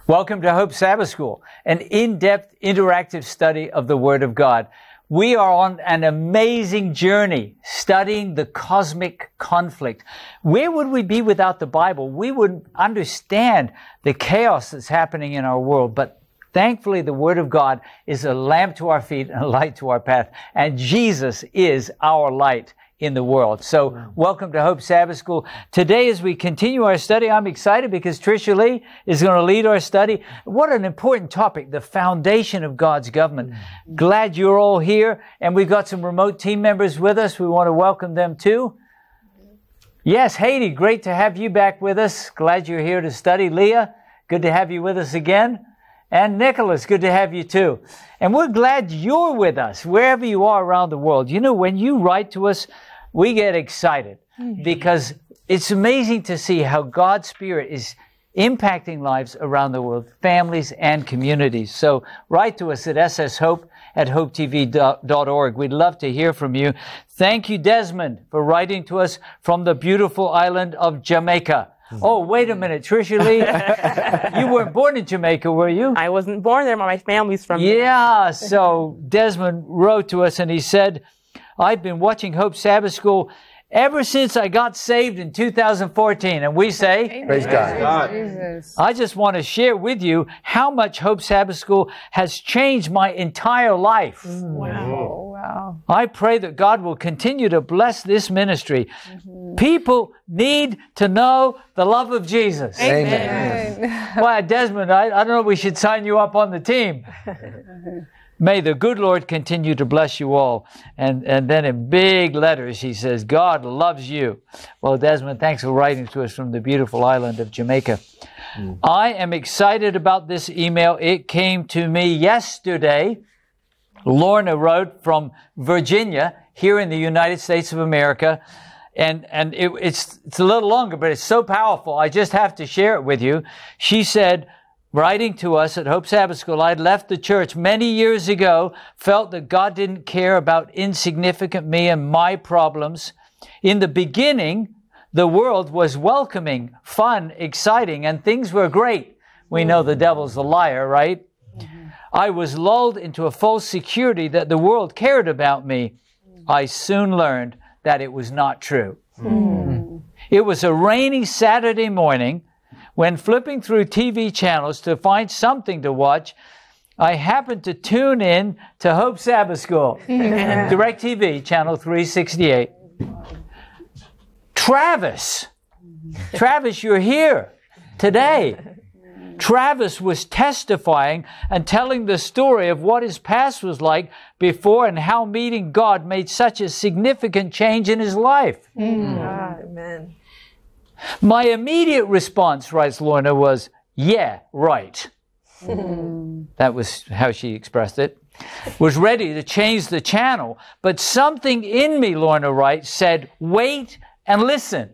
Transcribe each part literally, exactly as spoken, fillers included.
Welcome to Hope Sabbath School, an in-depth interactive study of the Word of God. We are on an amazing journey studying the cosmic conflict. Where would we be without the Bible? We wouldn't understand the chaos that's happening in our world, but thankfully the Word of God is a lamp to our feet and a light to our path, and Jesus is our light in the world. So welcome to Hope Sabbath School. Today, as we continue our study, I'm excited because Tricia Lee is going to lead our study. What an important topic, the foundation of God's government. Glad you're all here, and we've got some remote team members with us. We want to welcome them too. Yes, Haiti, great to have you back with us. Glad you're here to study. Leah, good to have you with us again. And Nicholas, good to have you too. And we're glad you're with us, wherever you are around the world. You know, when you write to us, we get excited because it's amazing to see how God's Spirit is impacting lives around the world, families and communities. So write to us at s s hope at hope t v dot org. We'd love to hear from you. Thank you, Desmond, for writing to us from the beautiful island of Jamaica. Oh, wait a minute, Tricia Lee, you weren't born in Jamaica, were you? I wasn't born there, but my family's from there. Yeah, so Desmond wrote to us and he said, I've been watching Hope Sabbath School ever since I got saved in two thousand fourteen. And we say, Amen. Praise God. Jesus. I just want to share with you how much Hope Sabbath School has changed my entire life. Wow. Wow. I pray that God will continue to bless this ministry. Mm-hmm. People need to know the love of Jesus. Amen. Amen. Well, Desmond, I, I don't know if we should sign you up on the team. May the good Lord continue to bless you all. And, and then in big letters, he says, God loves you. Well, Desmond, thanks for writing to us from the beautiful island of Jamaica. Mm. I am excited about this email. It came to me yesterday. Lorna wrote from Virginia, here in the United States of America. And, and it, it's, it's a little longer, but it's so powerful. I just have to share it with you. She said, writing to us at Hope Sabbath School, I'd left the church many years ago, felt that God didn't care about insignificant me and my problems. In the beginning, the world was welcoming, fun, exciting, and things were great. We know the devil's a liar, right? Mm-hmm. I was lulled into a false security that the world cared about me. I soon learned that it was not true. Mm-hmm. It was a rainy Saturday morning. When flipping through T V channels to find something to watch, I happened to tune in to Hope Sabbath School, yeah. DirecTV, channel three sixty-eight. Travis, Travis, you're here today. Travis was testifying and telling the story of what his past was like before and how meeting God made such a significant change in his life. Mm. Amen. My immediate response, writes Lorna, was, yeah, right. That was how she expressed it. Was ready to change the channel, but something in me, Lorna writes, said, wait and listen.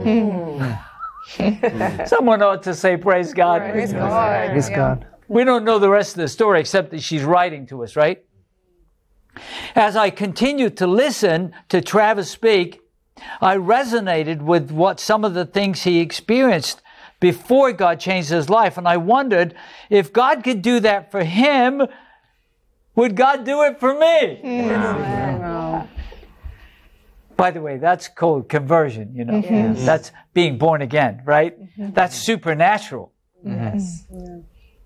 Someone ought to say, praise God. Praise God. Praise God. We don't know the rest of the story except that she's writing to us, right? As I continued to listen to Travis speak, I resonated with what some of the things he experienced before God changed his life. And I wondered, if God could do that for him, would God do it for me? Wow. By the way, that's called conversion, you know. Mm-hmm. That's being born again, right? Mm-hmm. That's supernatural. Yes. Mm-hmm.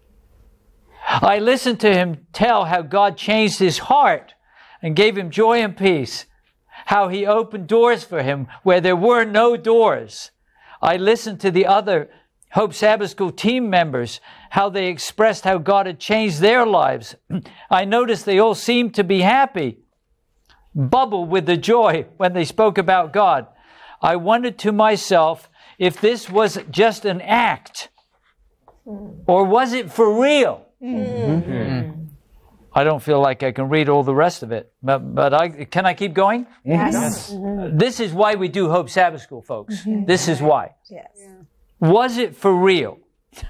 I listened to him tell how God changed his heart and gave him joy and peace. How he opened doors for him where there were no doors. I listened to the other Hope Sabbath School team members, how they expressed how God had changed their lives. I noticed they all seemed to be happy, bubble with the joy when they spoke about God. I wondered to myself if this was just an act or was it for real? Mm-hmm. Mm-hmm. I don't feel like I can read all the rest of it, but, but I, can I keep going? Yes. Yes. Mm-hmm. This is why we do Hope Sabbath School, folks. Mm-hmm. This is why. Yes. Was it for real?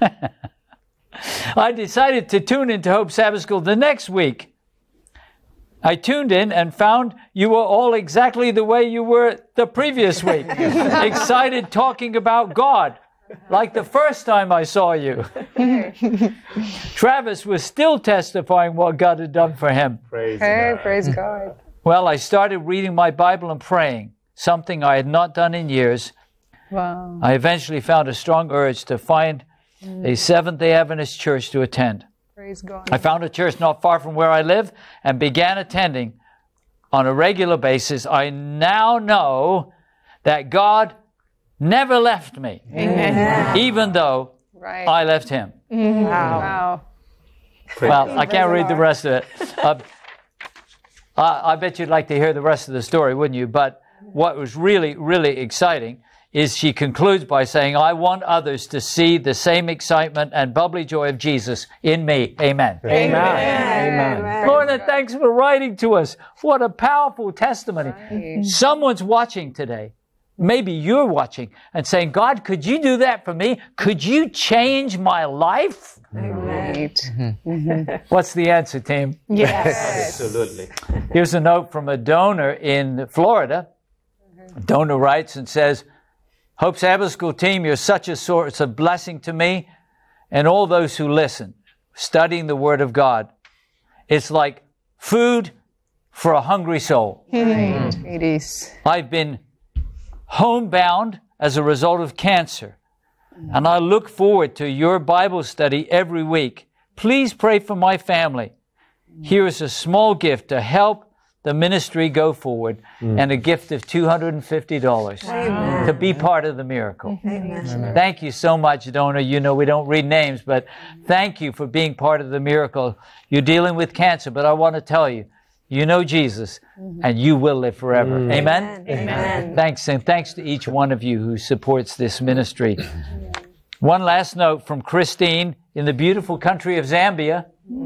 I decided to tune into Hope Sabbath School the next week. I tuned in and found you were all exactly the way you were the previous week. Excited talking about God. like the first time I saw you. Travis was still testifying what God had done for him. Praise Hey, God. praise God. Well, I started reading my Bible and praying, something I had not done in years. Wow. I eventually found a strong urge to find a Seventh-day Adventist church to attend. Praise God. I found a church not far from where I live and began attending on a regular basis. I now know that God never left me, Amen. even though Right. I left him. Wow. Wow. Well, I can't read the rest of it. Uh, I, I bet you'd like to hear the rest of the story, wouldn't you? But what was really, really exciting is she concludes by saying, I want others to see the same excitement and bubbly joy of Jesus in me. Amen. Amen. Amen. Amen. Lorna, thanks for writing to us. What a powerful testimony. Right. Someone's watching today. Maybe you're watching and saying, God, could you do that for me? Could you change my life? Right. What's the answer, team? Yes. Absolutely. Here's a note from a donor in Florida. A donor writes and says, Hope Sabbath School team, you're such a source of blessing to me and all those who listen, studying the Word of God. It's like food for a hungry soul. Right. It is. I've been homebound as a result of cancer, and I look forward to your Bible study every week. Please pray for my family. Here is a small gift to help the ministry go forward, and a gift of two hundred fifty dollars to be part of the miracle. Amen. Thank you so much, donor. You know we don't read names, but thank you for being part of the miracle. You're dealing with cancer, but I want to tell you, you know Jesus, and you will live forever. Mm. Amen? Amen. Thanks, and thanks to each one of you who supports this ministry. One last note from Christine in the beautiful country of Zambia.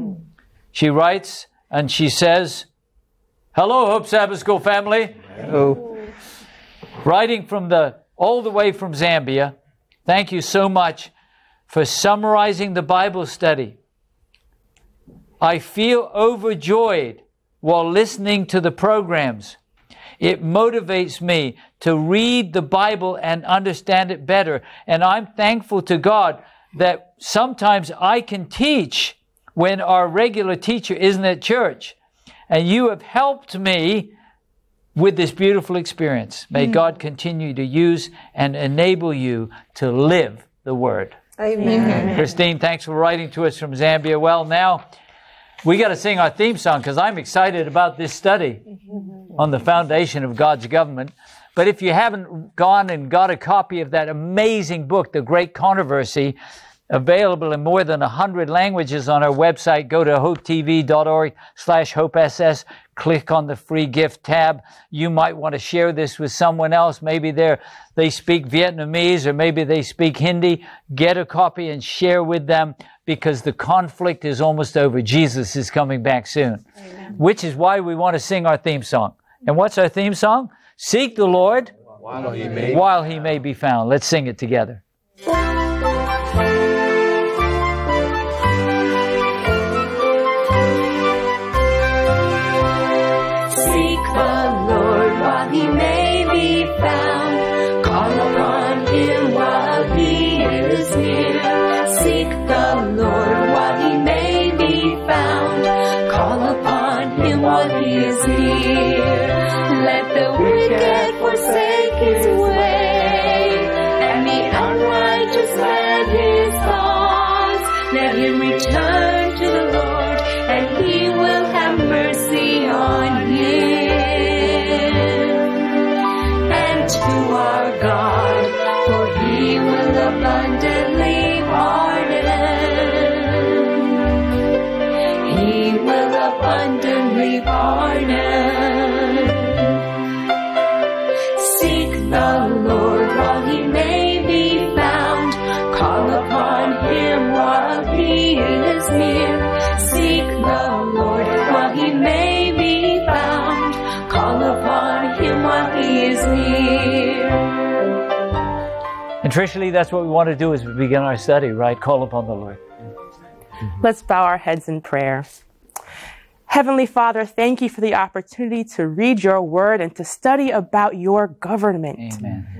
She writes, and she says, Hello, Hope Sabbath School family. Hello. Writing from the all the way from Zambia, thank you so much for summarizing the Bible study. I feel overjoyed while listening to the programs. It motivates me to read the Bible and understand it better. And I'm thankful to God that sometimes I can teach when our regular teacher isn't at church. And you have helped me with this beautiful experience. May God continue to use and enable you to live the Word. Amen. Christine, thanks for writing to us from Zambia. Well, now we got to sing our theme song because I'm excited about this study on the foundation of God's government. But if you haven't gone and got a copy of that amazing book, The Great Controversy, available in more than one hundred languages on our website, go to hopetv.org slash hopess. Click on the free gift tab. You might want to share this with someone else. Maybe they're, they speak Vietnamese or maybe they speak Hindi. Get a copy and share with them because the conflict is almost over. Jesus is coming back soon. Amen. Which is why we want to sing our theme song. And what's our theme song? Seek the Lord While he may, while he may be found. Let's sing it together. He may be found. Call upon him while he is near. Seek the Lord while he may be found. Call upon him while he is near. Let the wicked forsake his way, and the unrighteous let his thoughts. Let him return to the Lord, and he will have mercy on him. To our God, for he will abundantly pardon. He will abundantly pardon. Seek the Lord while he may be found. Call upon him while he is near. Seek the Lord while he may be found. Call upon him while he is near. And Tricia, that's what we want to do as we begin our study, right? Call upon the Lord. Let's bow our heads in prayer. Heavenly Father, thank you for the opportunity to read your word and to study about your government. Amen.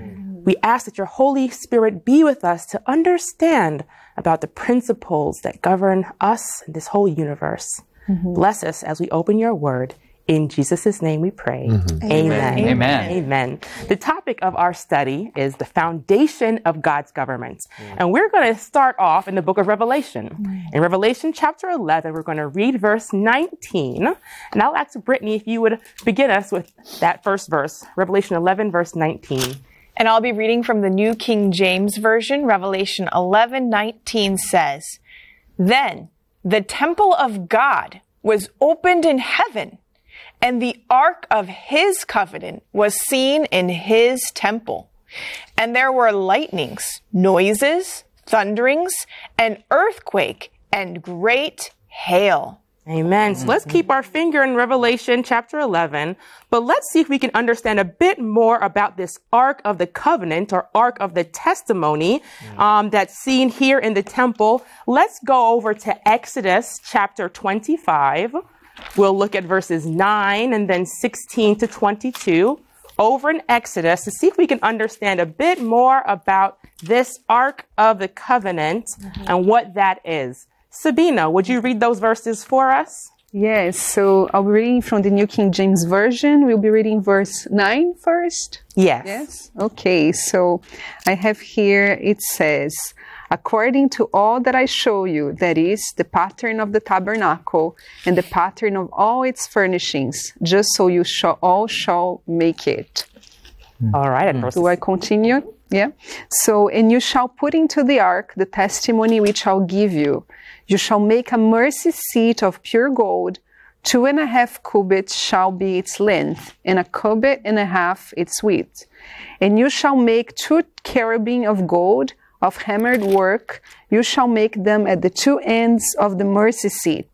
We ask that your Holy Spirit be with us to understand about the principles that govern us and this whole universe. Mm-hmm. Bless us as we open your word. In Jesus' name we pray. Mm-hmm. Amen. Amen. Amen. Amen. The topic of our study is the foundation of God's government. Mm-hmm. And we're going to start off in the book of Revelation. Mm-hmm. In Revelation chapter eleven, we're going to read verse nineteen. And I'll ask Brittany if you would begin us with that first verse, Revelation eleven, verse nineteen. And I'll be reading from the New King James Version. Revelation eleven nineteen says, "Then the temple of God was opened in heaven, and the ark of his covenant was seen in his temple. And there were lightnings, noises, thunderings, an earthquake, and great hail." Amen. So let's keep our finger in Revelation chapter eleven, but let's see if we can understand a bit more about this Ark of the Covenant or Ark of the Testimony um, that's seen here in the temple. Let's go over to Exodus chapter twenty-five. We'll look at verses nine and then sixteen to twenty-two over in Exodus to see if we can understand a bit more about this Ark of the Covenant mm-hmm. and what that is. Sabina, would you read those verses for us? Yes, so I'll be reading from the New King James Version. We'll be reading verse nine first. Yes. Yes? Okay, so I have here, it says, "According to all that I show you, that is, the pattern of the tabernacle and the pattern of all its furnishings, just so you shall all shall make it." All right. Mm. Do I continue? Yeah. "So, and you shall put into the ark the testimony which I'll give you. You shall make a mercy seat of pure gold. Two and a half cubits shall be its length, and a cubit and a half its width. And you shall make two cherubim of gold, of hammered work. You shall make them at the two ends of the mercy seat.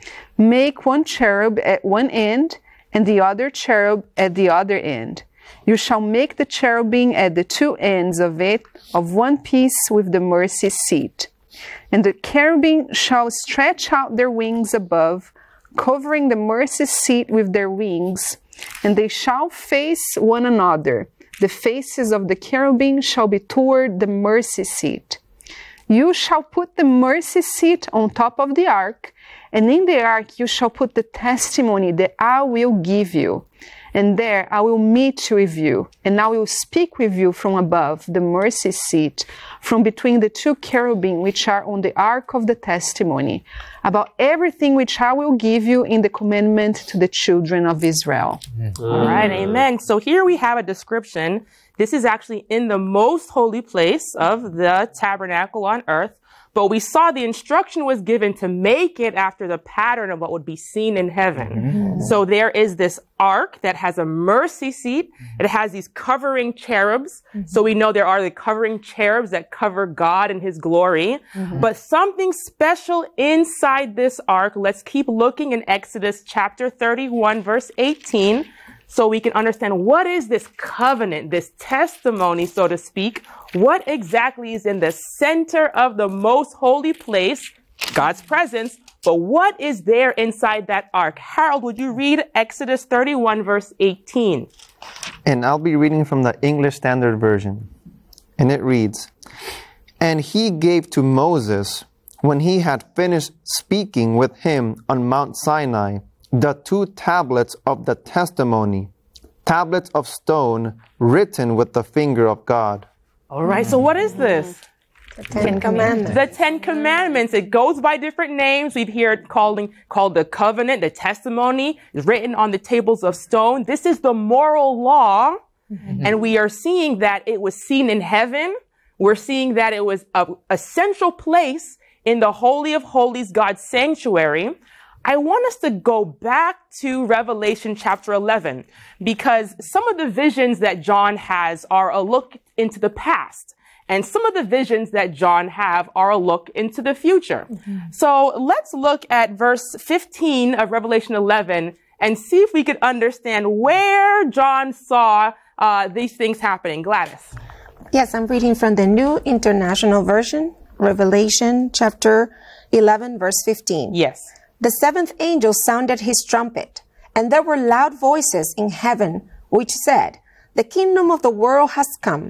Make one cherub at one end, and the other cherub at the other end. You shall make the cherubim at the two ends of it of one piece with the mercy seat. And the cherubim shall stretch out their wings above, covering the mercy seat with their wings, and they shall face one another. The faces of the cherubim shall be toward the mercy seat. You shall put the mercy seat on top of the ark, and in the ark you shall put the testimony that I will give you. And there I will meet with you, and I will speak with you from above the mercy seat, from between the two cherubim which are on the ark of the testimony, about everything which I will give you in the commandment to the children of Israel." Mm. All right, amen. So here we have a description. This is actually in the most holy place of the tabernacle on earth. But we saw the instruction was given to make it after the pattern of what would be seen in heaven. Mm-hmm. So there is this ark that has a mercy seat. It has these covering cherubs. Mm-hmm. So we know there are the covering cherubs that cover God and his glory. Mm-hmm. But something special inside this ark. Let's keep looking in Exodus chapter thirty-one, verse eighteen. So we can understand what is this covenant, this testimony, so to speak. What exactly is in the center of the most holy place, God's presence, but what is there inside that ark? Harold, would you read Exodus thirty-one, verse eighteen? And I'll be reading from the English Standard Version. And it reads, "And he gave to Moses, when he had finished speaking with him on Mount Sinai, the two tablets of the testimony, tablets of stone written with the finger of God." All right, so what is this? The Ten Commandments. The Ten Commandments. It goes by different names. We've heard it calling, called the covenant, the testimony, is written on the tables of stone. This is the moral law, mm-hmm. and we are seeing that it was seen in heaven. We're seeing that it was a, a central place in the Holy of Holies, God's sanctuary. I want us to go back to Revelation chapter eleven, because some of the visions that John has are a look into the past, and some of the visions that John have are a look into the future. Mm-hmm. So let's look at verse fifteen of Revelation eleven and see if we could understand where John saw uh, these things happening. Gladys. Yes, I'm reading from the New International Version, Revelation chapter eleven, verse fifteen. Yes. "The seventh angel sounded his trumpet, and there were loud voices in heaven which said, 'The kingdom of the world has come.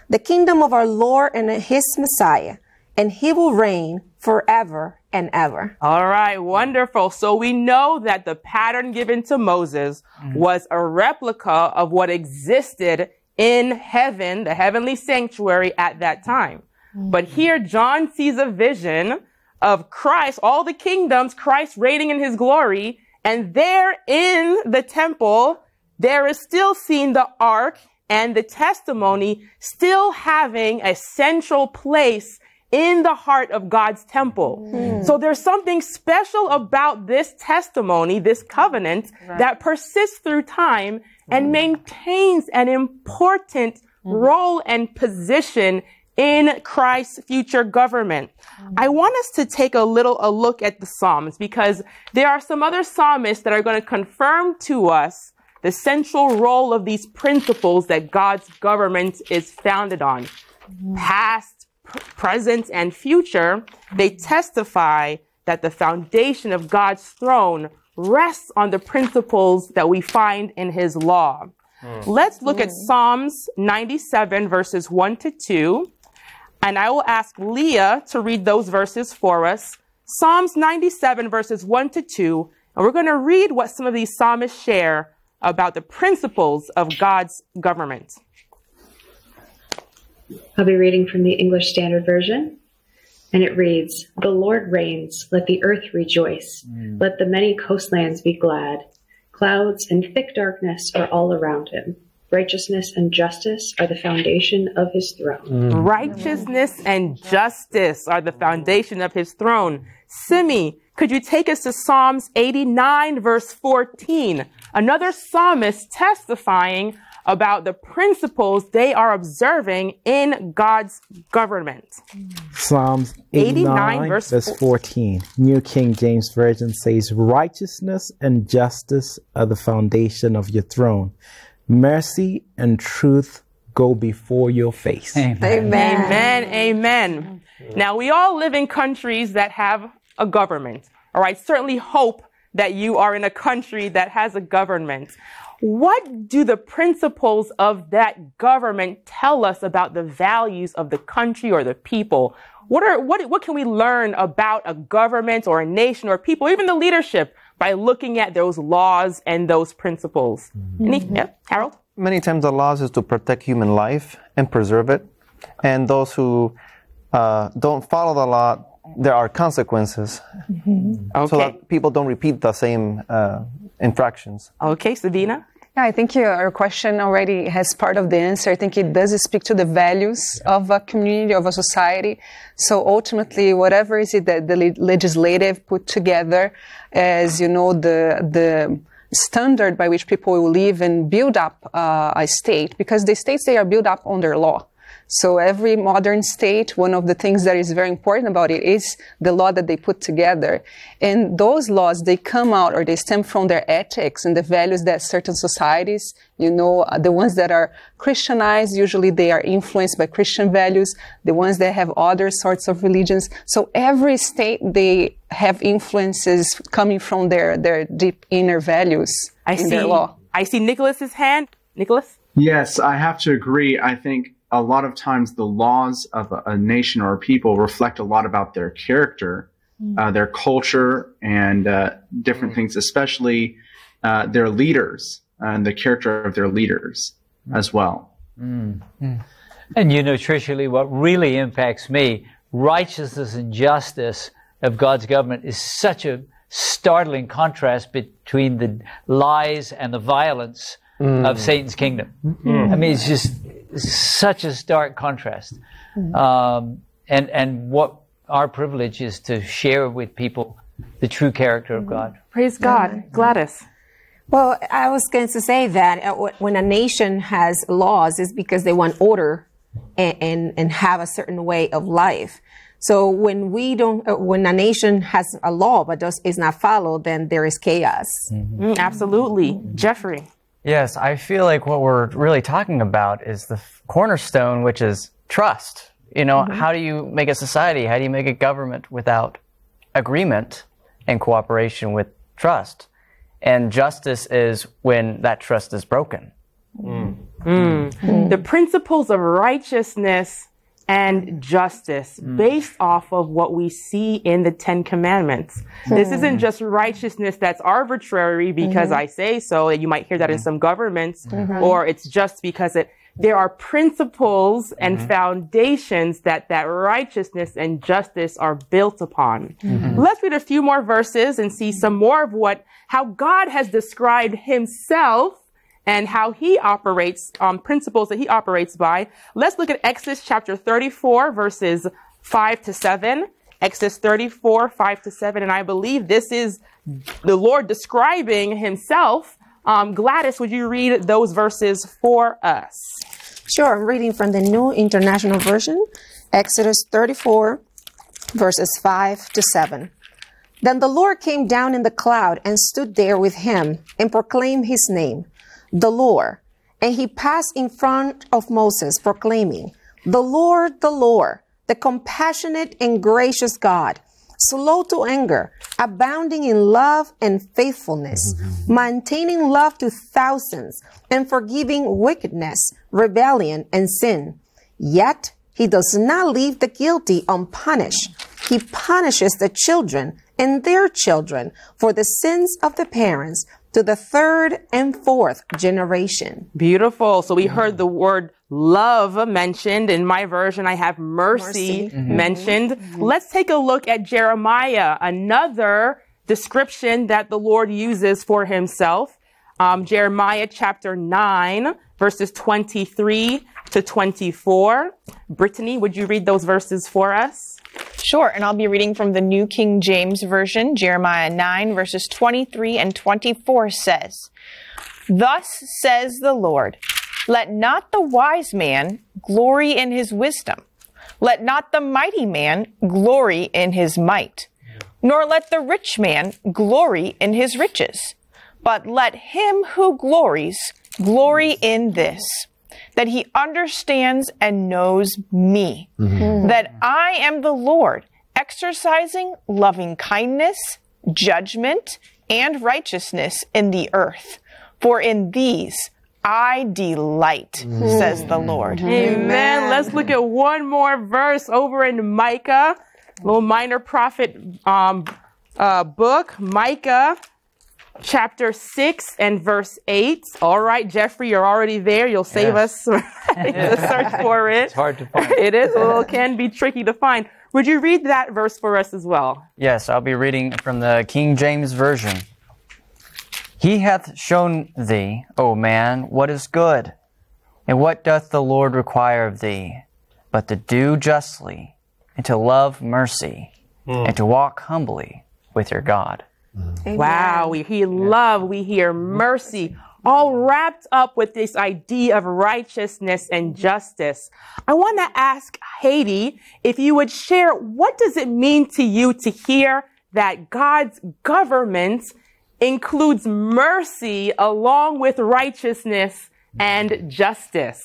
the kingdom of our Lord and his Messiah, and he will reign forever and ever. All right, wonderful. So we know that the pattern given to Moses was a replica of what existed in heaven, the heavenly sanctuary at that time. But here John sees a vision of Christ, all the kingdoms, Christ reigning in his glory. And there in the temple, there is still seen the ark and the testimony still having a central place in the heart of God's temple. Mm. So there's something special about this testimony, this covenant, right, that persists through time and mm. maintains an important mm. role and position in Christ's future government. Mm. I want us to take a little a look at the Psalms, because there are some other psalmists that are going to confirm to us the central role of these principles that God's government is founded on. Mm. Past, present, and future, they testify that the foundation of God's throne rests on the principles that we find in his law. Mm. Let's look mm. at Psalms ninety-seven, verses one to two. And I will ask Leah to read those verses for us. Psalms ninety-seven, verses one to two. And we're going to read what some of these psalmists share about the principles of God's government. I'll be reading from the English Standard Version, and it reads, "The Lord reigns, let the earth rejoice, mm. let the many coastlands be glad. Clouds and thick darkness are all around him. Righteousness and justice are the foundation of his throne." Mm. Righteousness and justice are the foundation of his throne. Simi, could you take us to Psalms eighty-nine, verse fourteen? Another psalmist testifying about the principles they are observing in God's government. Psalms eighty-nine, eighty-nine verse, verse fourteen. New King James Version says, "Righteousness and justice are the foundation of your throne. Mercy and truth go before your face." Amen. Amen. Amen. Amen. Now, we all live in countries that have a government. All right. Certainly hope that you are in a country that has a government. What do the principles of that government tell us about the values of the country or the people? What are what what can we learn about a government or a nation or people, even the leadership, by looking at those laws and those principles? Mm-hmm. Any, yeah, Harold? Many times the laws is to protect human life and preserve it. And those who uh, don't follow the law, there are consequences. Mm-hmm. Okay. So that people don't repeat the same uh, infractions. Okay, Sabina? Yeah, I think your question already has part of the answer. I think it does speak to the values of a community, of a society. So ultimately, whatever is it that the legislative put together as, you know, the the standard by which people will live and build up uh, a state, because the states, they are built up under law. So every modern state, one of the things that is very important about it is the law that they put together. And those laws, they come out or they stem from their ethics and the values that certain societies, you know, the ones that are Christianized, usually they are influenced by Christian values. The ones that have other sorts of religions. So every state, they have influences coming from their, their deep inner values I in see, their law. I see Nicholas's hand. Nicholas? Yes, I have to agree. I think a lot of times the laws of a, a nation or a people reflect a lot about their character, mm. uh, their culture, and uh, different mm. things, especially uh, their leaders and the character of their leaders mm. as well. Mm. Mm. And you know, Tricia Lee, what really impacts me, righteousness and justice of God's government is such a startling contrast between the lies and the violence mm. of Satan's kingdom. Mm. I mean, it's just such a stark contrast. Mm. Um, and, and what our privilege is to share with people the true character of God. Praise God. Yeah. Gladys. Well, I was going to say that when a nation has laws, it's because they want order and, and, and have a certain way of life. So when we don't, when a nation has a law but does, is not followed, then there is chaos. Mm-hmm. Mm, absolutely. Jeffrey. Yes, I feel like what we're really talking about is the cornerstone, which is trust. You know, mm-hmm. how do you make a society? How do you make a government without agreement and cooperation with trust? And justice is when that trust is broken. Mm. Mm. Mm. The principles of righteousness and justice mm. based off of what we see in the Ten Commandments. Mm. This isn't just righteousness that's arbitrary because mm-hmm. I say so, and you might hear that in some governments, mm-hmm. or it's just because it, there are principles and mm-hmm. foundations that that righteousness and justice are built upon. Mm-hmm. Let's read a few more verses and see some more of what, how God has described himself and how he operates, um, principles that he operates by. Let's look at Exodus chapter thirty-four, verses five to seven. Exodus thirty-four, five to seven. And I believe this is the Lord describing himself. Um, Gladys, would you read those verses for us? Sure. I'm reading from the New International Version, Exodus thirty-four, verses five to seven. Then the Lord came down in the cloud and stood there with him and proclaimed his name, the Lord. And he passed in front of Moses, proclaiming, the Lord, the Lord, the compassionate and gracious God, slow to anger, abounding in love and faithfulness, maintaining love to thousands, and forgiving wickedness, rebellion, and sin. Yet he does not leave the guilty unpunished. He punishes the children and their children for the sins of the parents to the third and fourth generation. Beautiful. So we heard the word love mentioned. In my version, I have mercy, mercy. Mm-hmm. mentioned. Mm-hmm. Let's take a look at Jeremiah, another description that the Lord uses for himself. Um, Jeremiah chapter nine, verses twenty-three to twenty-four. Brittany, would you read those verses for us? Sure, and I'll be reading from the New King James Version. Jeremiah nine, verses twenty-three and twenty-four says, Thus says the Lord, let not the wise man glory in his wisdom. Let not the mighty man glory in his might. Nor let the rich man glory in his riches. But let him who glories glory in this, that he understands and knows me, mm-hmm. that I am the Lord, exercising loving kindness, judgment, and righteousness in the earth. For in these I delight, mm-hmm. says the Lord. Amen. Amen. Let's look at one more verse over in Micah, little minor prophet um, uh, book, Micah. Chapter six and verse eight. All right, Jeffrey, you're already there. You'll save yes. us to search for it. It's hard to find. It is. Well, it can be tricky to find. Would you read that verse for us as well? Yes, I'll be reading from the King James Version. He hath shown thee, O man, what is good, and what doth the Lord require of thee, but to do justly, and to love mercy, mm. and to walk humbly with your God. Amen. Wow, we hear love, we hear mercy, all wrapped up with this idea of righteousness and justice. I want to ask Haiti if you would share, what does it mean to you to hear that God's government includes mercy along with righteousness and justice?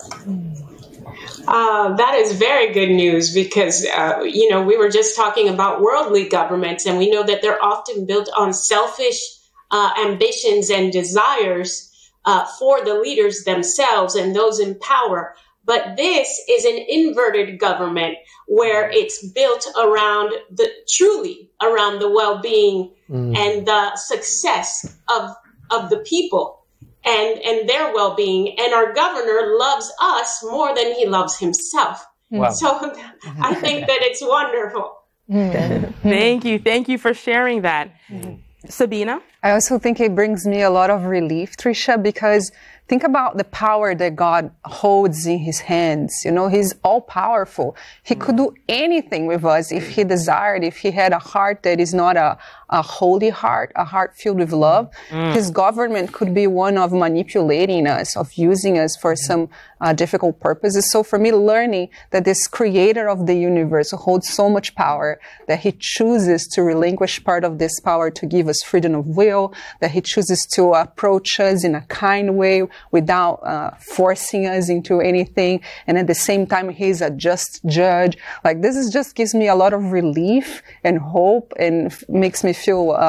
Uh, that is very good news because, uh, you know, we were just talking about worldly governments, and we know that they're often built on selfish uh, ambitions and desires uh, for the leaders themselves and those in power. But this is an inverted government where it's built around the truly around the well-being mm. and the success of of the people. And, and their well-being. And our governor loves us more than he loves himself. Wow. So I think that it's wonderful. Thank you. Thank you for sharing that. Mm-hmm. Sabina? I also think it brings me a lot of relief, Trisha, because think about the power that God holds in his hands. You know, he's all powerful. He could do anything with us if he desired, if he had a heart that is not a, a holy heart, a heart filled with love. Mm. His government could be one of manipulating us, of using us for some uh, difficult purposes. So for me, learning that this creator of the universe holds so much power, that he chooses to relinquish part of this power to give us freedom of will, that he chooses to approach us in a kind way without uh, forcing us into anything. And at the same time, he's a just judge. Like, this is just gives me a lot of relief and hope, and f- makes me feel uh,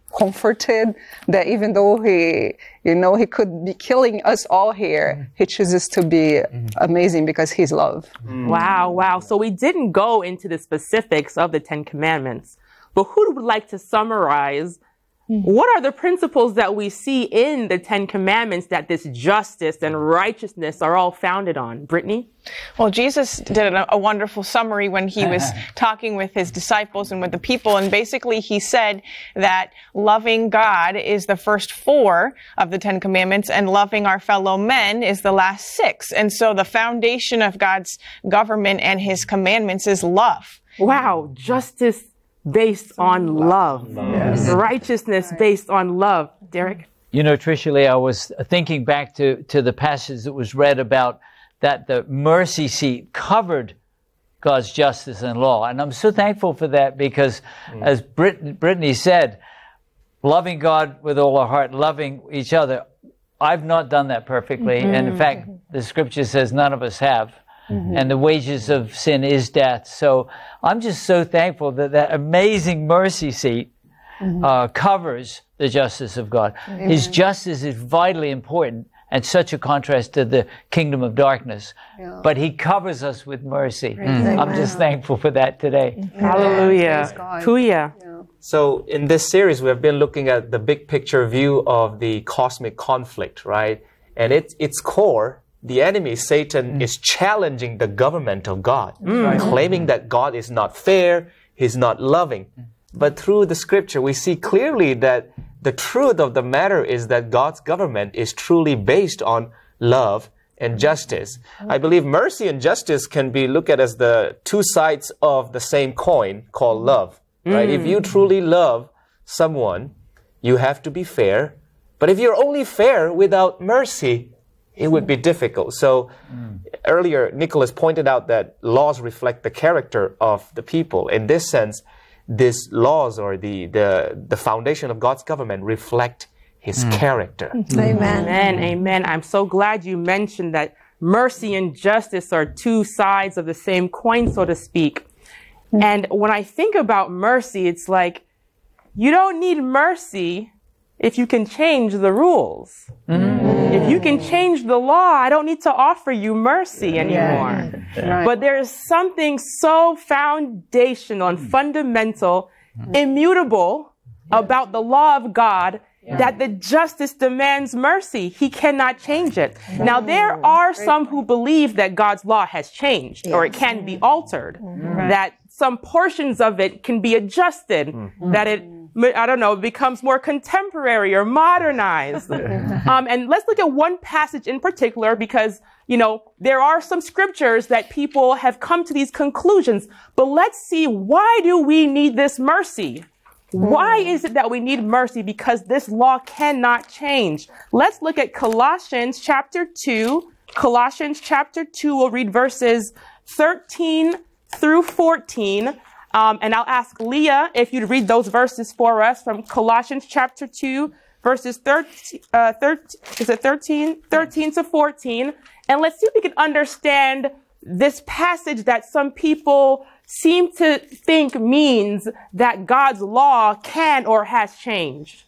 comforted that even though he, you know, he could be killing us all here, mm-hmm. he chooses to be mm-hmm. amazing because he's love. Mm. Wow, wow. So we didn't go into the specifics of the Ten Commandments, but who would like to summarize what are the principles that we see in the Ten Commandments that this justice and righteousness are all founded on? Brittany? Well, Jesus did a, a wonderful summary when he was talking with his disciples and with the people. And basically he said that loving God is the first four of the Ten Commandments and loving our fellow men is the last six. And so the foundation of God's government and his commandments is love. Wow. Justice based on love. Yes. Righteousness based on love. Derek? You know, Tricia Lee, I was thinking back to, to the passage that was read about that the mercy seat covered God's justice and law. And I'm so thankful for that because, mm. as Brit- Brittany said, loving God with all our heart, loving each other, I've not done that perfectly. Mm-hmm. And in fact, the scripture says none of us have. Mm-hmm. And the wages of sin is death. So I'm just so thankful that that amazing mercy seat mm-hmm. uh, covers the justice of God. Mm-hmm. His justice is vitally important and such a contrast to the kingdom of darkness. Yeah. But he covers us with mercy. Mm. I'm just thankful for that today. Mm-hmm. Hallelujah. Kuya. Yeah. So in this series, we have been looking at the big picture view of the cosmic conflict, right? And at its core, the enemy, Satan, mm. is challenging the government of God, mm. claiming that God is not fair, he's not loving. But through the scripture, we see clearly that the truth of the matter is that God's government is truly based on love and justice. I believe mercy and justice can be looked at as the two sides of the same coin called love, right? Mm. If you truly love someone, you have to be fair. But if you're only fair without mercy, it would be difficult. So mm. earlier, Nicholas pointed out that laws reflect the character of the people. In this sense, these laws or the, the, the foundation of God's government reflect his mm. character. Amen. Amen. Amen. I'm so glad you mentioned that mercy and justice are two sides of the same coin, so to speak. Mm. And when I think about mercy, it's like, you don't need mercy if you can change the rules. Mm. If you can change the law, I don't need to offer you mercy anymore. Yeah. Right. But there is something so foundational and fundamental, mm. immutable yeah. about the law of God yeah. that the justice demands mercy. He cannot change it. Mm. Now, there are some who believe that God's law has changed yeah. or it can be altered, mm. that some portions of it can be adjusted, mm. that it I don't know, becomes more contemporary or modernized. um, and let's look at one passage in particular because, you know, there are some scriptures that people have come to these conclusions. But let's see, why do we need this mercy? Why is it that we need mercy? Because this law cannot change. Let's look at Colossians chapter two. Colossians chapter two, we'll read verses thirteen through fourteen. Um, and I'll ask Leah if you'd read those verses for us from Colossians chapter two, verses thirteen, uh, thirteen, is it thirteen? thirteen to fourteen. And let's see if we can understand this passage that some people seem to think means that God's law can or has changed.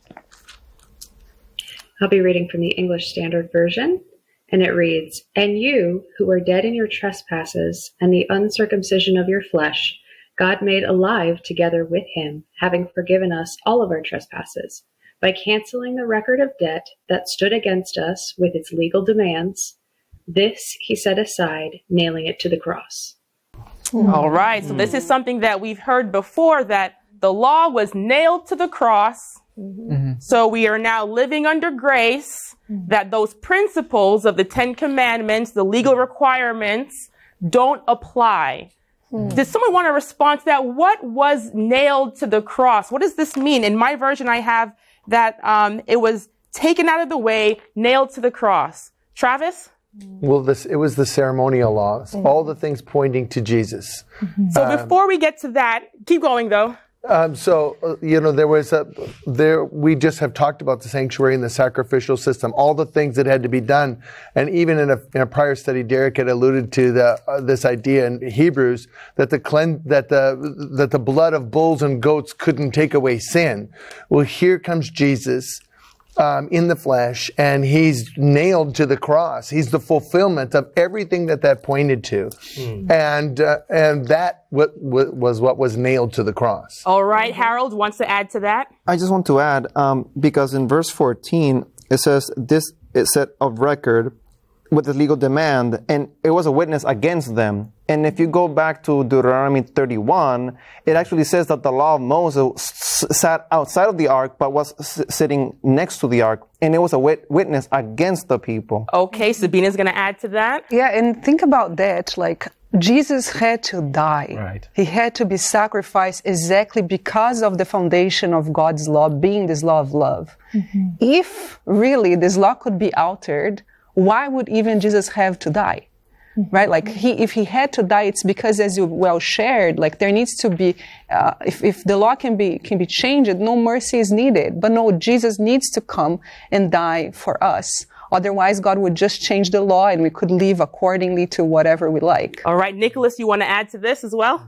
I'll be reading from the English Standard Version, and it reads, "And you, who were dead in your trespasses and the uncircumcision of your flesh, God made alive together with him, having forgiven us all of our trespasses, by canceling the record of debt that stood against us with its legal demands. This he set aside, nailing it to the cross." All right. So this is something that we've heard before, that the law was nailed to the cross. Mm-hmm. So we are now living under grace, mm-hmm. that those principles of the Ten Commandments, the legal requirements, don't apply. Mm. Does someone want to respond to that? What was nailed to the cross? What does this mean? In my version, I have that um, it was taken out of the way, nailed to the cross. Travis? Well, this it was the ceremonial laws, mm-hmm. all the things pointing to Jesus. Mm-hmm. So um, before we get to that, keep going though. Um, so, uh, you know, there was a, there, we just have talked about the sanctuary and the sacrificial system, all the things that had to be done. And even in a, in a prior study, Derek had alluded to the, uh, this idea in Hebrews that the clean, that the, that the blood of bulls and goats couldn't take away sin. Well, here comes Jesus. Um, in the flesh, and he's nailed to the cross. He's the fulfillment of everything that that pointed to, mm. and uh, and that w- w- was what was nailed to the cross. All right, Harold wants to add to that. I just want to add um, because in verse fourteen it says this is set of record with the legal demand, and it was a witness against them. And if you go back to Deuteronomy thirty-one, it actually says that the law of Moses s- sat outside of the ark, but was s- sitting next to the ark. And it was a wit- witness against the people. Okay, Sabina's going to add to that. Yeah, and think about that. Like, Jesus had to die. Right. He had to be sacrificed exactly because of the foundation of God's law being this law of love. Mm-hmm. If really this law could be altered, why would even Jesus have to die? Right? Like he, if he had to die, it's because, as you well shared, like there needs to be, uh, if, if the law can be, can be changed, no mercy is needed. But no, Jesus needs to come and die for us. Otherwise, God would just change the law and we could live accordingly to whatever we like. All right, Nicholas, you want to add to this as well?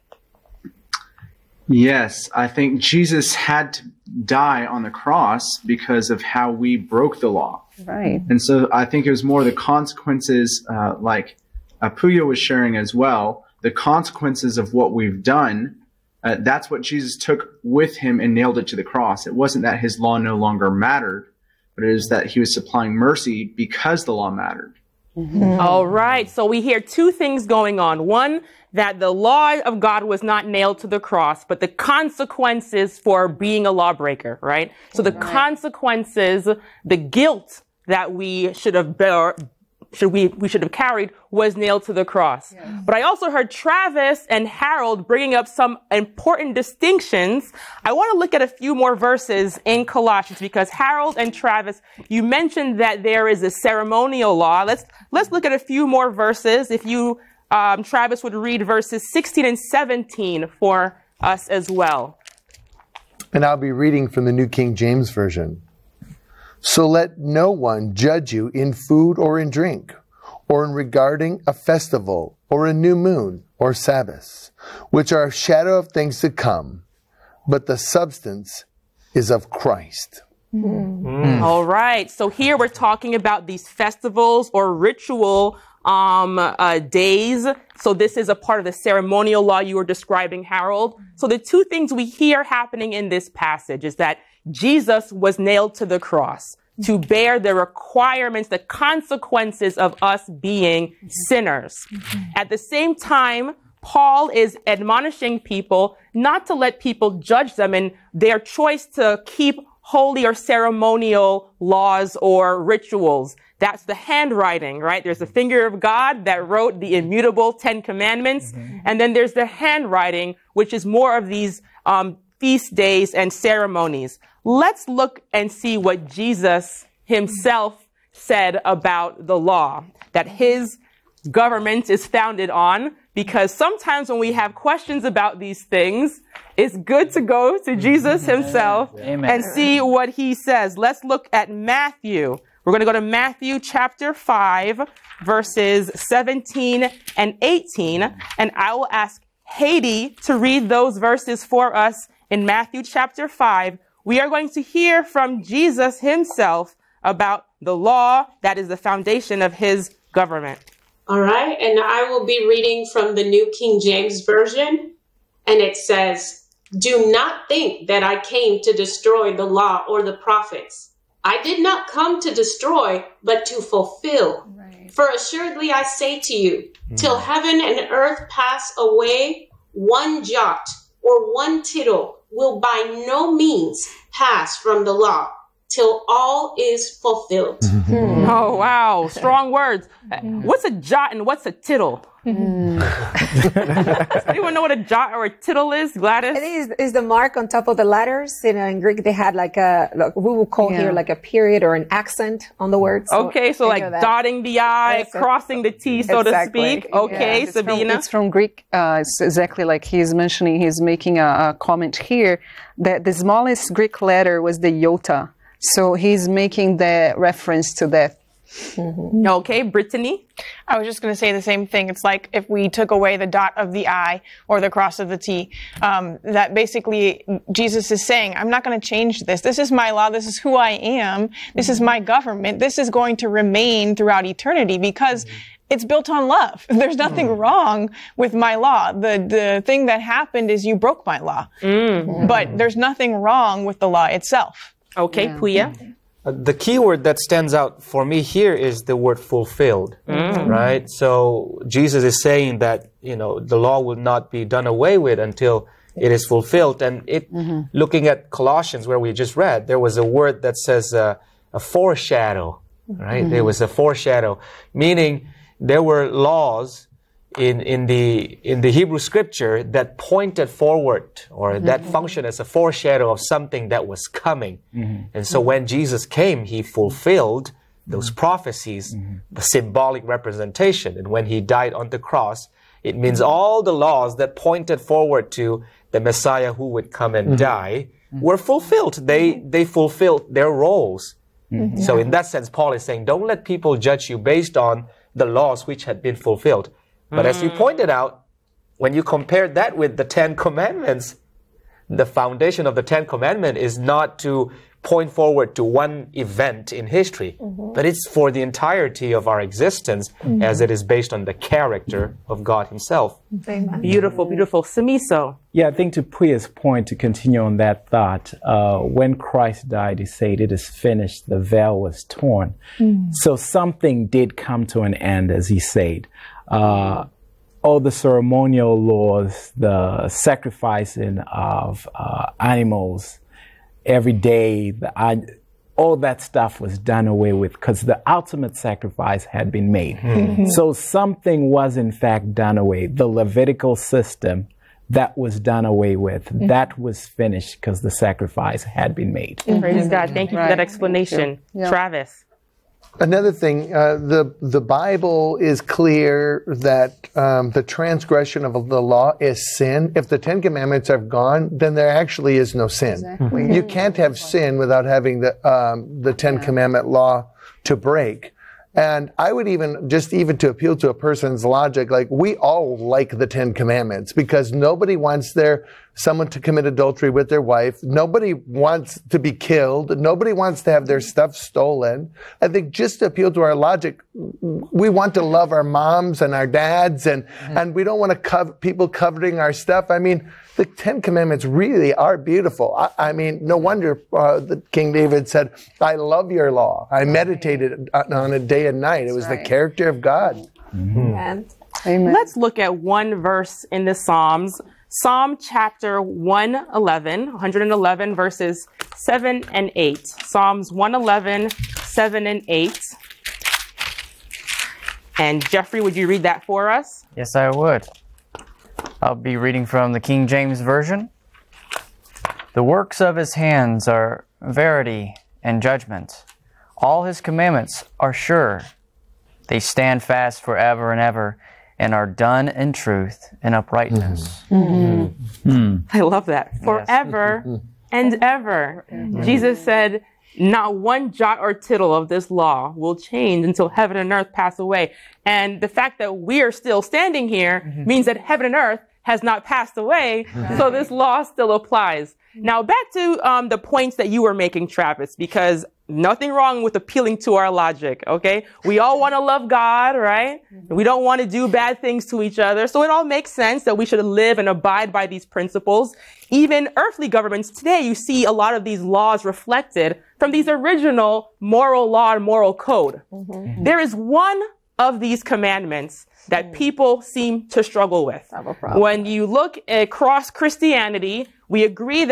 Yes, I think Jesus had to die on the cross because of how we broke the law. Right. And so I think it was more the consequences, uh, like uh, Puyo was sharing as well, the consequences of what we've done. Uh, that's what Jesus took with him and nailed it to the cross. It wasn't that his law no longer mattered, but it is that he was supplying mercy because the law mattered. Mm-hmm. All right. So we hear two things going on. One, that the law of God was not nailed to the cross, but the consequences for being a lawbreaker, right? So the right. consequences, the guilt that we should have bear, should we, we should have carried was nailed to the cross. Yes. But I also heard Travis and Harold bringing up some important distinctions. I want to look at a few more verses in Colossians because Harold and Travis, you mentioned that there is a ceremonial law. Let's, let's look at a few more verses. If you, um, Travis would read verses sixteen and seventeen for us as well. And I'll be reading from the New King James Version. So let no one judge you in food or in drink, or in regarding a festival, or a new moon, or Sabbaths, which are a shadow of things to come, but the substance is of Christ. Mm. Mm. All right. So here we're talking about these festivals or ritual um, uh, days. So this is a part of the ceremonial law you were describing, Harold. So the two things we hear happening in this passage is that Jesus was nailed to the cross to bear the requirements, the consequences of us being sinners. Mm-hmm. At the same time, Paul is admonishing people not to let people judge them in their choice to keep holy or ceremonial laws or rituals. That's the handwriting, right? There's the finger of God that wrote the immutable Ten Commandments. Mm-hmm. And then there's the handwriting, which is more of these um, feast days and ceremonies. Let's look and see what Jesus himself said about the law, that his government is founded on, because sometimes when we have questions about these things, it's good to go to Jesus himself Amen. And see what he says. Let's look at Matthew. We're going to go to Matthew chapter five, verses seventeen and eighteen, and I will ask Haiti to read those verses for us in Matthew chapter five. We are going to hear from Jesus himself about the law that is the foundation of his government. All right, and I will be reading from the New King James Version, and it says, "Do not think that I came to destroy the law or the prophets. I did not come to destroy, but to fulfill. Right. For assuredly I say to you, mm. till heaven and earth pass away, one jot or one tittle will by no means pass from the law till all is fulfilled. Oh, wow. Strong words. What's a jot and what's a tittle? Mm. Anyone know what a jot or a tittle is, Gladys? It is, is the mark on top of the letters. You know, in Greek, they had like a, like we will call yeah. here like a period or an accent on the word. So okay, so like dotting the I, exactly. crossing the T, so exactly. to speak. Okay, yeah, Sabina. It's from, it's from Greek. Uh, it's exactly like he's mentioning, he's making a, a comment here that the smallest Greek letter was the iota. So he's making the reference to that. Mm-hmm. Okay, Brittany? I was just going to say the same thing. It's like if we took away the dot of the I or the cross of the T, um, that basically Jesus is saying, I'm not going to change this. This is my law. This is who I am. This is my government. This is going to remain throughout eternity because it's built on love. There's nothing mm. wrong with my law. The the thing that happened is you broke my law. Mm. But there's nothing wrong with the law itself. Okay, yeah. Puya? Uh, the key word that stands out for me here is the word fulfilled, mm. right? So Jesus is saying that, you know, the law will not be done away with until it is fulfilled. And it, mm-hmm. looking at Colossians where we just read, there was a word that says uh, a foreshadow, right? Mm-hmm. There was a foreshadow, meaning there were laws in, in the, in the Hebrew scripture that pointed forward or mm-hmm. that functioned as a foreshadow of something that was coming. Mm-hmm. And so when Jesus came, he fulfilled those mm-hmm. prophecies, mm-hmm. the symbolic representation. And when he died on the cross, it means all the laws that pointed forward to the Messiah who would come and mm-hmm. die were fulfilled. They, they fulfilled their roles. Mm-hmm. So in that sense, Paul is saying, don't let people judge you based on the laws which had been fulfilled. But as you pointed out, when you compare that with the Ten Commandments, the foundation of the Ten Commandments is not to point forward to one event in history, mm-hmm. but it's for the entirety of our existence mm-hmm. as it is based on the character of God himself. Amen. Beautiful, beautiful. Simiso. Yeah, I think to Puya's point, to continue on that thought, uh, when Christ died, he said, it is finished, the veil was torn. Mm-hmm. So something did come to an end, as he said. Uh, all the ceremonial laws, the sacrificing of uh, animals every day, the, uh, all that stuff was done away with because the ultimate sacrifice had been made. Mm-hmm. So something was in fact done away. The Levitical system that was done away with, mm-hmm. that was finished because the sacrifice had been made. Mm-hmm. Praise God. Thank you right. for that explanation. Yeah. Travis. Another thing, uh, the the Bible is clear that um, the transgression of the law is sin. If the Ten Commandments are gone, then there actually is no sin. Exactly. You can't have sin without having the um, the Ten yeah. Commandment law to break. And I would even, just even to appeal to a person's logic, like we all like the Ten Commandments because nobody wants their someone to commit adultery with their wife. Nobody wants to be killed. Nobody wants to have their stuff stolen. I think just to appeal to our logic, we want to love our moms and our dads and, mm-hmm. and we don't want to cover people coveting our stuff. I mean, the Ten Commandments really are beautiful. I, I mean, no wonder uh, that King David said, I love your law. I meditated on it day and night. It was right. the character of God. Mm-hmm. Amen. Amen. Let's look at one verse in the Psalms. Psalm chapter one eleven, one eleven verses seven and eight. Psalms one eleven, seven and eight. And Jeffrey, would you read that for us? Yes, I would. I'll be reading from the King James Version. The works of his hands are verity and judgment. All his commandments are sure. They stand fast forever and ever, and are done in truth and uprightness. Mm-hmm. Mm-hmm. I love that. Forever yes. and ever. Mm-hmm. Jesus said, not one jot or tittle of this law will change until heaven and earth pass away. And the fact that we are still standing here mm-hmm. means that heaven and earth has not passed away. Mm-hmm. So this law still applies. Now back to um, the points that you were making, Travis, because nothing wrong with appealing to our logic, okay? We all want to love God, right? We don't want to do bad things to each other. So it all makes sense that we should live and abide by these principles. Even earthly governments today, you see a lot of these laws reflected from these original moral law and moral code. Mm-hmm. There is one of these commandments that people seem to struggle with. When you look across Christianity, we agree that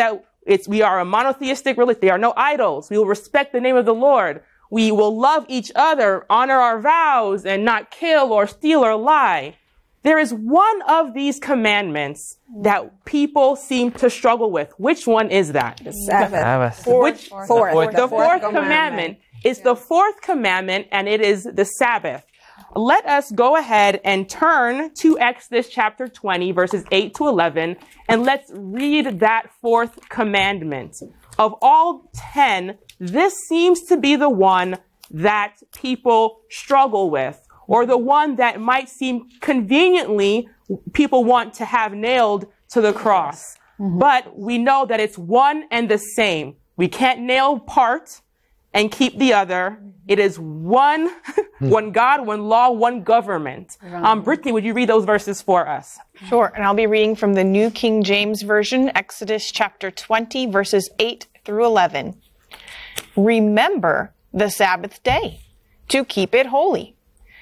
It's, we are a monotheistic religion. There are no idols. We will respect the name of the Lord. We will love each other, honor our vows, and not kill or steal or lie. There is one of these commandments that people seem to struggle with. Which one is that? The Sabbath. Sabbath. Which, Fourth. the fourth, the fourth commandment. commandment is the fourth commandment, and it is the Sabbath. Let us go ahead and turn to Exodus chapter twenty, verses eight to eleven, and let's read that fourth commandment. Of all ten, this seems to be the one that people struggle with, or the one that might seem conveniently people want to have nailed to the cross. Mm-hmm. But we know that it's one and the same. We can't nail part and keep the other. It is one, one God, one law, one government. Um, Brittany, would you read those verses for us? Sure, and I'll be reading from the New King James Version, Exodus chapter twenty, verses eight through eleven. Remember the Sabbath day, to keep it holy.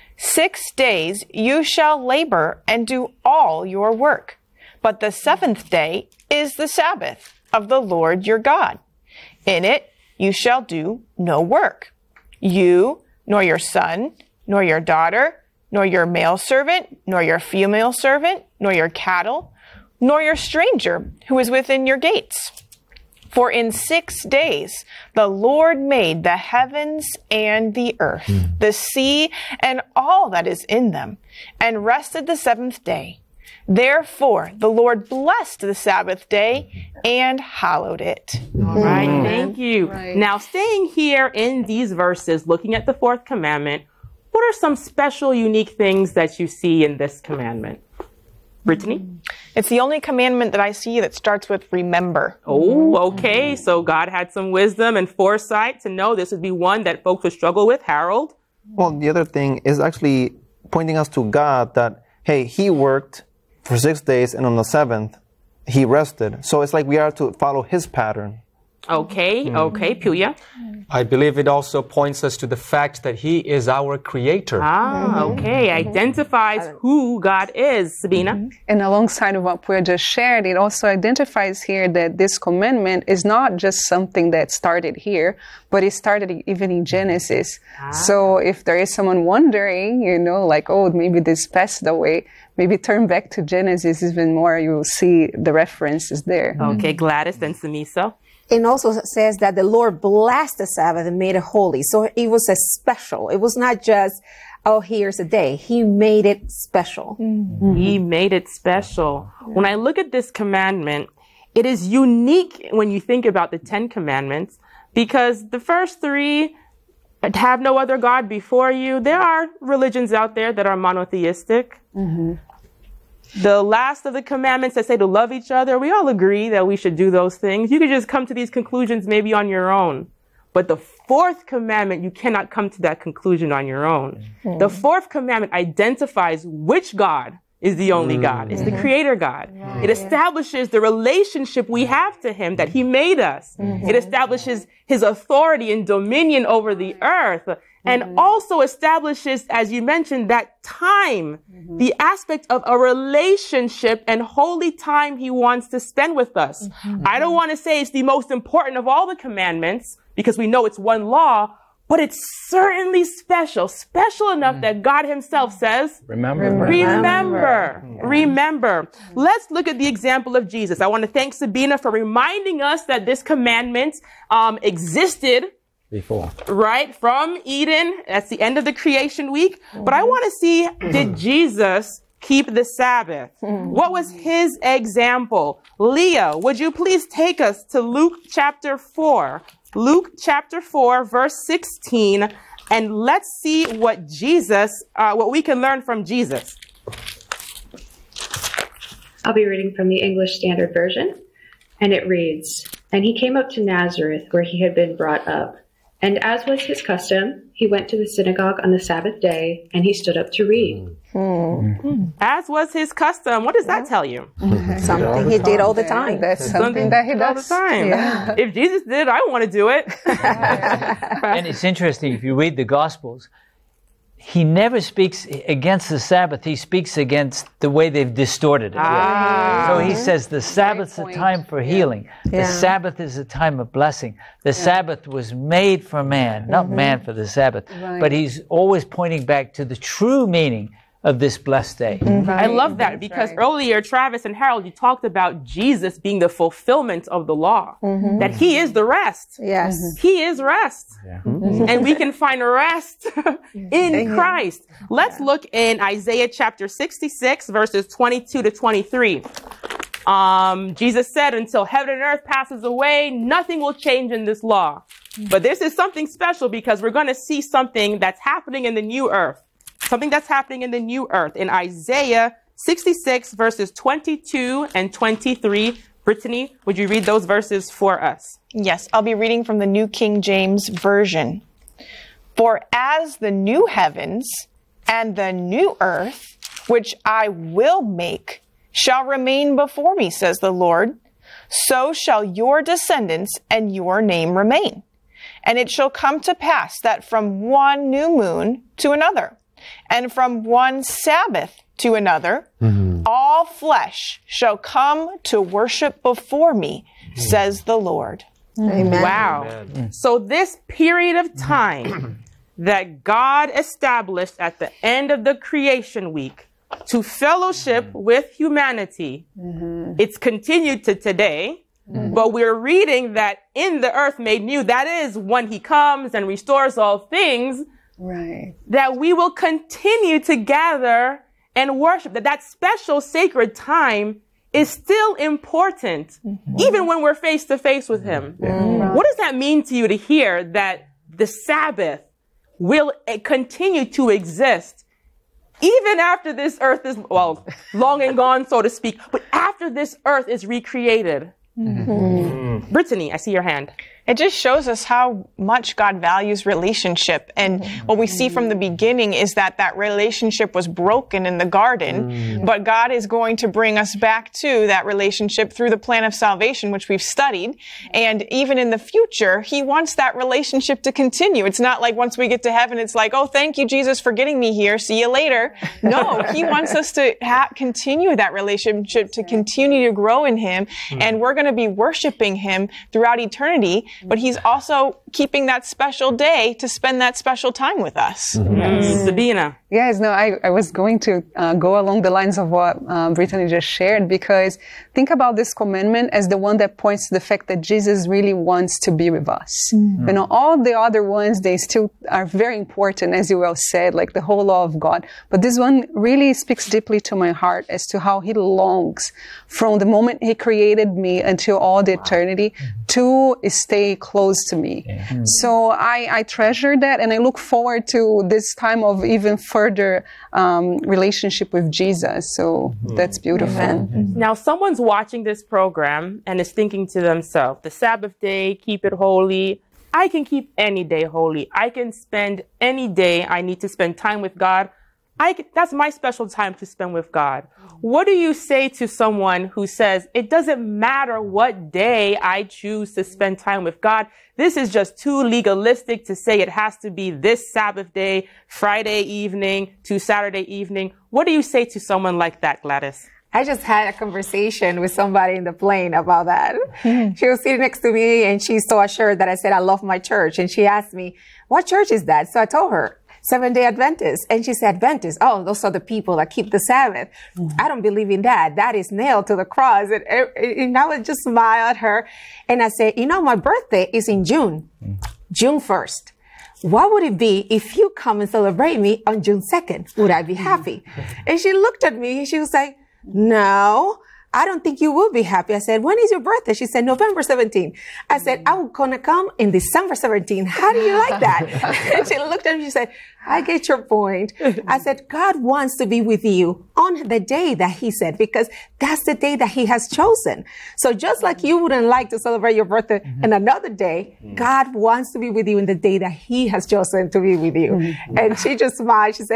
Six days you shall labor and do all your work, but the seventh day is the Sabbath of the Lord your God. In it you shall do no work, you, nor your son, nor your daughter, nor your male servant, nor your female servant, nor your cattle, nor your stranger who is within your gates. For in six days the Lord made the heavens and the earth, mm. the sea, and all that is in them, and rested the seventh day. Therefore the Lord blessed the Sabbath day and hallowed it. All right, mm. thank you. Right. Now, staying here in these verses, looking at the fourth commandment, what are some special, unique things that you see in this commandment? Brittany? It's the only commandment that I see that starts with remember. Oh, okay. So God had some wisdom and foresight to know this would be one that folks would struggle with. Harold? Well, the other thing is actually pointing us to God that, hey, he worked for six days and on the seventh, he rested. So it's like we are to follow his pattern. Okay, okay. Puya? I believe it also points us to the fact that he is our creator. Ah, okay. Identifies who God is. Sabina? And alongside of what Puya just shared, it also identifies here that this commandment is not just something that started here, but it started even in Genesis. Ah. So if there is someone wondering, you know, like, oh, maybe this passed away, maybe turn back to Genesis even more, you'll see the references there. Okay, Gladys, then Samisa. It also says that the Lord blessed the Sabbath and made it holy. So it was a special. It was not just, oh, here's a day. He made it special. Mm-hmm. He made it special. Yeah. When I look at this commandment, it is unique when you think about the Ten Commandments, because the first three, have no other God before you. There are religions out there that are monotheistic. Mm-hmm. The last of the commandments that say to love each other, we all agree that we should do those things. You could just come to these conclusions maybe on your own. But the fourth commandment, you cannot come to that conclusion on your own. Mm-hmm. The fourth commandment identifies which God is the only mm-hmm. God. It's the creator God. Right. It establishes the relationship we have to him, that he made us. Mm-hmm. It establishes his authority and dominion over the earth. And mm-hmm. also establishes, as you mentioned, that time, mm-hmm. the aspect of a relationship and holy time he wants to spend with us. Mm-hmm. I don't want to say it's the most important of all the commandments, because we know it's one law, but it's certainly special, special enough mm-hmm. that God himself says, remember, remember, remember. Yeah. remember. Let's look at the example of Jesus. I want to thank Sabina for reminding us that this commandment um, existed before. Right, from Eden. That's the end of the creation week. Mm-hmm. But I want to see, did Jesus keep the Sabbath? Mm-hmm. What was his example? Leah, would you please take us to Luke chapter four? Luke chapter four, verse sixteen. And let's see what Jesus, uh, what we can learn from Jesus. I'll be reading from the English Standard Version. And it reads, "And he came up to Nazareth, where he had been brought up. And as was his custom, he went to the synagogue on the Sabbath day, and he stood up to read." Mm-hmm. As was his custom. What does that tell you? Mm-hmm. Something he did all the time. That's something, something that he does all the time. Yeah. If Jesus did, I want to do it. And it's interesting, if you read the Gospels, he never speaks against the Sabbath. He speaks against the way they've distorted it. Ah. So he says the Sabbath's a time for healing. The Yeah. Sabbath is a time of blessing. The Sabbath was made for man, not man for the Sabbath. Right. But he's always pointing back to the true meaning of this blessed day. I love that because earlier, Travis and Harold, you talked about Jesus being the fulfillment of the law, that he is the rest. Yes. He is rest. And we can find rest in Christ. Let's look in Isaiah chapter sixty-six, verses twenty-two to twenty-three. Um, Jesus said, until heaven and earth passes away, nothing will change in this law. But this is something special because we're going to see something that's happening in the new earth. Something that's happening in the new earth. In Isaiah sixty-six, verses twenty-two and twenty-three. Brittany, would you read those verses for us? Yes, I'll be reading from the New King James Version. For as the new heavens and the new earth, which I will make, shall remain before me, says the Lord, so shall your descendants and your name remain. And it shall come to pass that from one new moon to another, and from one Sabbath to another, mm-hmm. all flesh shall come to worship before me, mm-hmm. says the Lord. Amen. Wow. Amen. So this period of time that God established at the end of the creation week to fellowship mm-hmm. with humanity, mm-hmm. it's continued to today. Mm-hmm. But we're reading that in the earth made new, that is when he comes and restores all things, right? That we will continue to gather and worship, that that special sacred time is still important, mm-hmm. even when we're face to face with him. Mm-hmm. What does that mean to you to hear that the Sabbath will continue to exist even after this earth is, well, long and gone, so to speak, but after this earth is recreated? Mm-hmm. Brittany, I see your hand. It just shows us how much God values relationship. And what we see from the beginning is that that relationship was broken in the garden, mm. but God is going to bring us back to that relationship through the plan of salvation, which we've studied. And even in the future, he wants that relationship to continue. It's not like once we get to heaven, it's like, oh, thank you, Jesus, for getting me here. See you later. No, he wants us to ha- continue that relationship, to continue to grow in him. Mm. And we're going to be worshiping him throughout eternity. But he's also keeping that special day to spend that special time with us. Mm-hmm. Yes. Sabina. Yes, no, I, I was going to uh, go along the lines of what uh, Brittany just shared, because think about this commandment as the one that points to the fact that Jesus really wants to be with us. Mm-hmm. You know, all the other ones, they still are very important, as you well said, like the whole law of God. But this one really speaks deeply to my heart as to how he longs from the moment he created me until all the eternity to stay close to me. Mm-hmm. So I, I treasure that, and I look forward to this time of even further um, relationship with Jesus. So mm-hmm. that's beautiful. Mm-hmm. Now, someone's watching this program and is thinking to themselves, the Sabbath day, keep it holy. I can keep any day holy. I can spend any day I need to spend time with God. I can, that's my special time to spend with God. What do you say to someone who says, it doesn't matter what day I choose to spend time with God? This is just too legalistic to say it has to be this Sabbath day, Friday evening to Saturday evening. What do you say to someone like that, Gladys? I just had a conversation with somebody in the plane about that. Mm-hmm. She was sitting next to me and she saw a shirt that I said, I love my church. And she asked me, what church is that? So I told her, Seventh-day Adventist. And she said, Adventist, oh, those are the people that keep the Sabbath. Mm-hmm. I don't believe in that. That is nailed to the cross. And, and I would just smile at her. And I said, you know, my birthday is in June, mm-hmm. June first. What would it be if you come and celebrate me on June second? Would I be happy? Mm-hmm. And she looked at me and she was like, no, I don't think you will be happy. I said, when is your birthday? She said, November seventeenth. I said, I'm going to come in December seventeenth. How do you like that? And she looked at me and she said, I get your point. I said, God wants to be with you on the day that he said, because that's the day that he has chosen. So just like you wouldn't like to celebrate your birthday mm-hmm. in another day, mm-hmm. God wants to be with you in the day that he has chosen to be with you. Mm-hmm. And she just smiled. She said,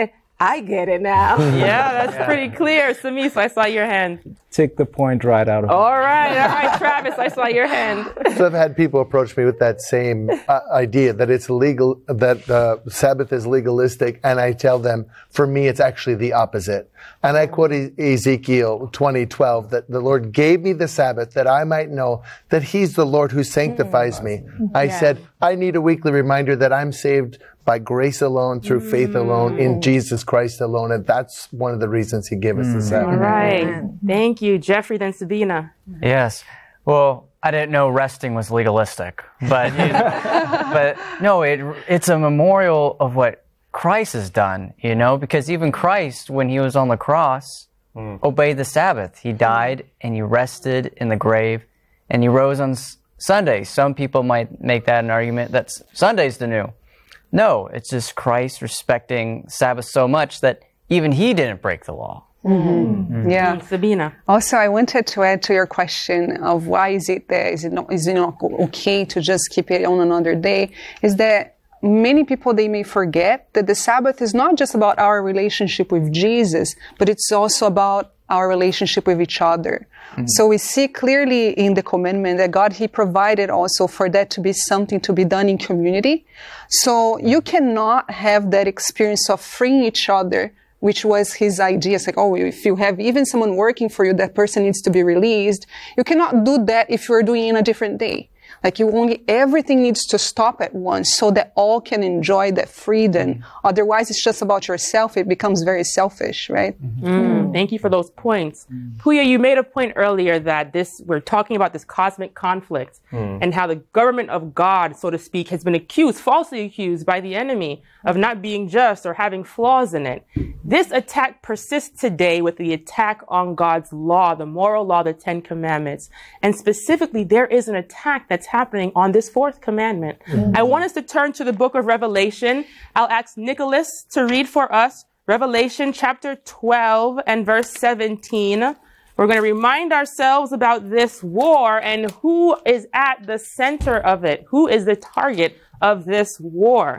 I get it now. Yeah, that's yeah. pretty clear. Samis, I saw your hand. Took the point right out of it. All right, all right, Travis, I saw your hand. So I've had people approach me with that same uh, idea that it's legal, that uh, Sabbath is legalistic, and I tell them, for me, it's actually the opposite. And I quote Ezekiel twenty twelve, that the Lord gave me the Sabbath that I might know that He's the Lord who sanctifies me. I yeah. said, I need a weekly reminder that I'm saved by grace alone, through mm. faith alone, in Jesus Christ alone. And that's one of the reasons He gave us mm. the Sabbath. All right. Thank you. Jeffrey, then Sabina. Yes. Well, I didn't know resting was legalistic, but you know, but no, it it's a memorial of what Christ has done, you know, because even Christ, when He was on the cross, mm. obeyed the Sabbath. He died and He rested in the grave and He rose on Sunday. Some people might make that an argument that Sunday's the new. No, it's just Christ respecting Sabbath so much that even He didn't break the law. Mm-hmm. Mm-hmm. Yeah. Sabina. Also, I wanted to add to your question of why is it there? Is it not, is it not okay to just keep it on another day? Is that many people, they may forget that the Sabbath is not just about our relationship with Jesus, but it's also about our relationship with each other. Mm-hmm. So we see clearly in the commandment that God, He provided also for that to be something to be done in community. So you cannot have that experience of freeing each other, which was His idea. It's like, oh, if you have even someone working for you, that person needs to be released. You cannot do that if you're doing it in a different day. Like you only, everything needs to stop at once so that all can enjoy that freedom. Mm. Otherwise, it's just about yourself. It becomes very selfish, right? Mm-hmm. Mm. Thank you for those points. Mm. Puya, you made a point earlier that this, we're talking about this cosmic conflict mm. and how the government of God, so to speak, has been accused, falsely accused by the enemy of not being just or having flaws in it. This attack persists today with the attack on God's law, the moral law, the Ten Commandments. And specifically, there is an attack that's happening on this fourth commandment. Mm-hmm. I want us to turn to the book of Revelation. I'll ask Nicholas to read for us Revelation chapter twelve and verse seventeen. We're going to remind ourselves about this war and who is at the center of it. Who is the target of this war?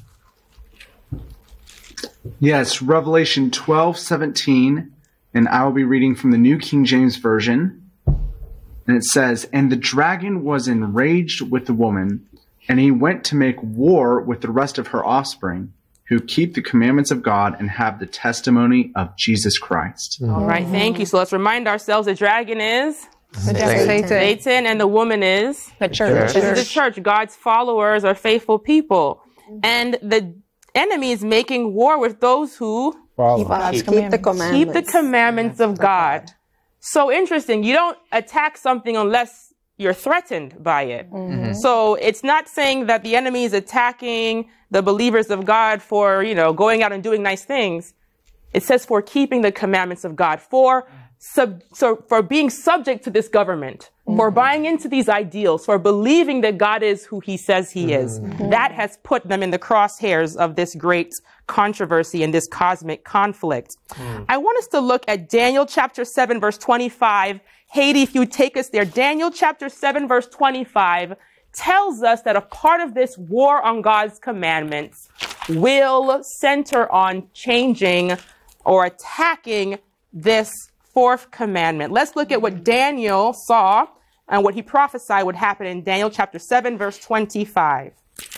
Yes, Revelation twelve seventeen, and I will be reading from the New King James Version. And it says, "And the dragon was enraged with the woman, and he went to make war with the rest of her offspring, who keep the commandments of God and have the testimony of Jesus Christ." Mm-hmm. All right, thank you. So let's remind ourselves the dragon is the Satan. Satan, and the woman is the church. This is the church. God's followers are faithful people. And the enemy is making war with those who keep, keep, keep the commandments, keep the commandments of God. So interesting. You don't attack something unless you're threatened by it. Mm-hmm. So it's not saying that the enemy is attacking the believers of God for, you know, going out and doing nice things. It says for keeping the commandments of God, for sub, so for being subject to this government, mm-hmm. for buying into these ideals, for believing that God is who He says He is. Mm-hmm. That has put them in the crosshairs of this great controversy and this cosmic conflict. Mm. I want us to look at Daniel chapter seven, verse twenty-five. Haiti, if you take us there, Daniel chapter seven, verse twenty-five tells us that a part of this war on God's commandments will center on changing or attacking this fourth commandment. Let's look at what Daniel saw and what he prophesied would happen in Daniel chapter seven, verse twenty-five.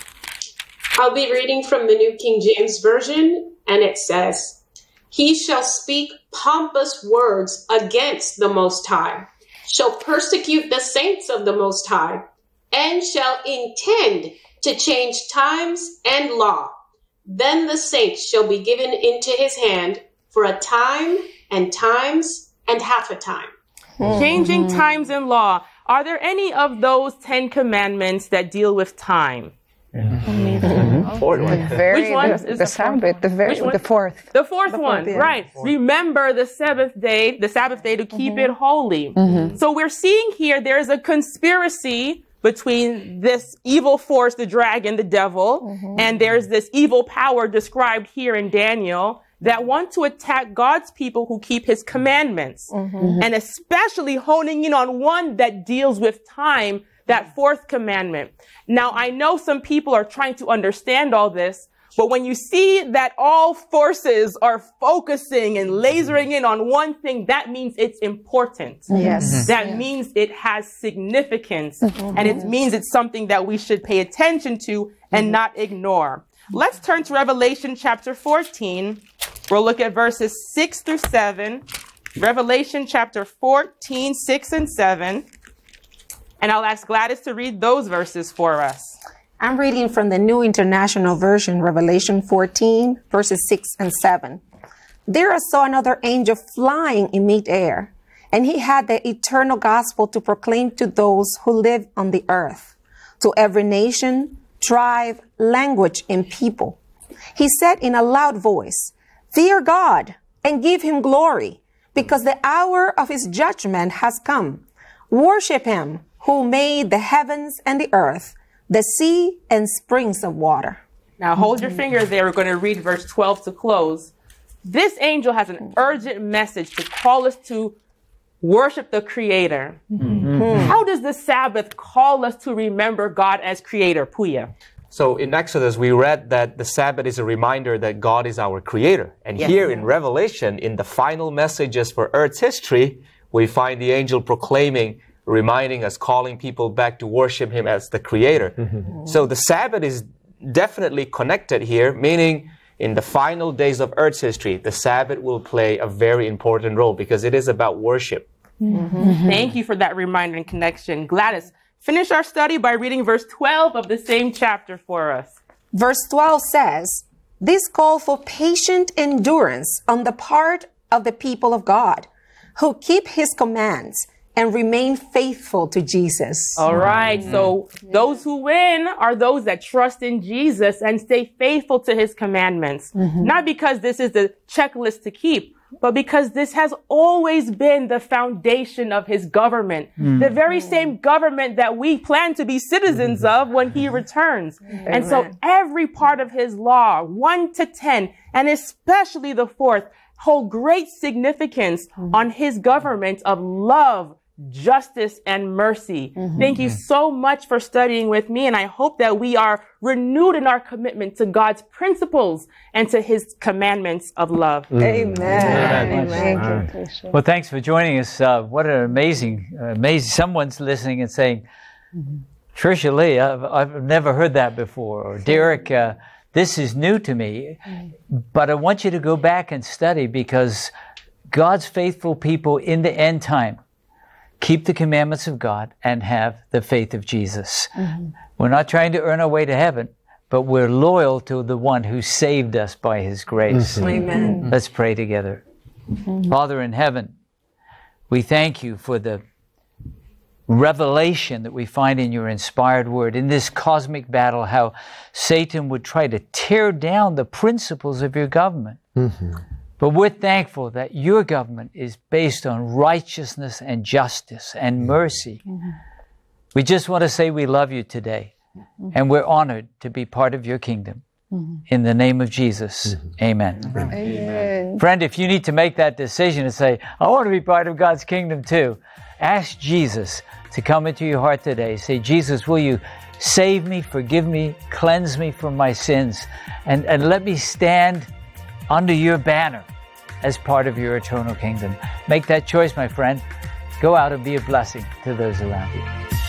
I'll be reading from the New King James Version, and it says, "He shall speak pompous words against the Most High, shall persecute the saints of the Most High, and shall intend to change times and law. Then the saints shall be given into his hand for a time and times and half a time." Mm-hmm. Changing times and law. Are there any of those Ten Commandments that deal with time? Mm-hmm. The very, Which one? The, the, the Sabbath, the, very, the fourth. The fourth the one, fourth, yeah. right. Fourth. Remember the Sabbath day, the Sabbath day to keep mm-hmm. it holy. Mm-hmm. So we're seeing here there is a conspiracy between this evil force, the dragon, the devil, mm-hmm. and there's this evil power described here in Daniel that want to attack God's people who keep His commandments. Mm-hmm. And especially honing in on one that deals with time, that fourth commandment. Now, I know some people are trying to understand all this, But when you see that all forces are focusing and lasering in on one thing, that means it's important. Yes. That Yeah. means it has significance. Mhm. And it means it's something that we should pay attention to and Mhm. not ignore. Let's turn to Revelation chapter fourteen. We'll look at verses six through seven. Revelation chapter fourteen, six and seven. And I'll ask Gladys to read those verses for us. I'm reading from the New International Version, Revelation fourteen, verses six and seven. There I saw another angel flying in midair, and he had the eternal gospel to proclaim to those who live on the earth, to every nation, tribe, language, and people. He said in a loud voice, "Fear God and give him glory, because the hour of his judgment has come. Worship him who made the heavens and the earth, the sea and springs of water." Now hold your finger there. We're going to read verse twelve to close. This angel has an urgent message to call us to worship the Creator. Mhm. How does the Sabbath call us to remember God as Creator, Puya? So in Exodus, we read that the Sabbath is a reminder that God is our creator. And Yes. here in Revelation, in the final messages for Earth's history, we find the angel proclaiming, reminding us, calling people back to worship him as the creator. So the Sabbath is definitely connected here, meaning in the final days of Earth's history, the Sabbath will play a very important role because it is about worship. Mm-hmm. Thank you for that reminder and connection. Gladys, finish our study by reading verse twelve of the same chapter for us. Verse twelve says, "This call for patient endurance on the part of the people of God, who keep his commands and remain faithful to Jesus." All right. So those who win are those that trust in Jesus and stay faithful to his commandments. Mhm. Not because this is the checklist to keep, but because this has always been the foundation of his government. Mm. The very same government that we plan to be citizens of when he returns. And so Amen. every part of his law, one to ten, and especially the fourth, hold great significance on his government of love, justice, and mercy. Thank you so much for studying with me, and I hope that we are renewed in our commitment to God's principles and to his commandments of love. Amen. Amen. Amen. Well, thanks for joining us. Uh, what an amazing, uh, amazing. Someone's listening and saying, "Tricia Lee, I've, I've never heard that before." Or Derek, uh, "This is new to me." But I want you to go back and study, because God's faithful people in the end time keep the commandments of God and have the faith of Jesus. Mhm. We're not trying to earn our way to heaven, but we're loyal to the one who saved us by his grace. Mhm. Amen. Let's pray together. Father in heaven, we thank you for the revelation that we find in your inspired word, in this cosmic battle, how Satan would try to tear down the principles of your government. But we're thankful that your government is based on righteousness and justice and mercy. We just want to say we love you today, and we're honored to be part of your kingdom. In the name of Jesus, amen. Amen. Friend, if you need to make that decision and say, "I want to be part of God's kingdom too," ask Jesus to come into your heart today. Say, "Jesus, will you save me, forgive me, cleanse me from my sins, and, and let me stand under your banner as part of your eternal kingdom." Make that choice, my friend. Go out and be a blessing to those around you.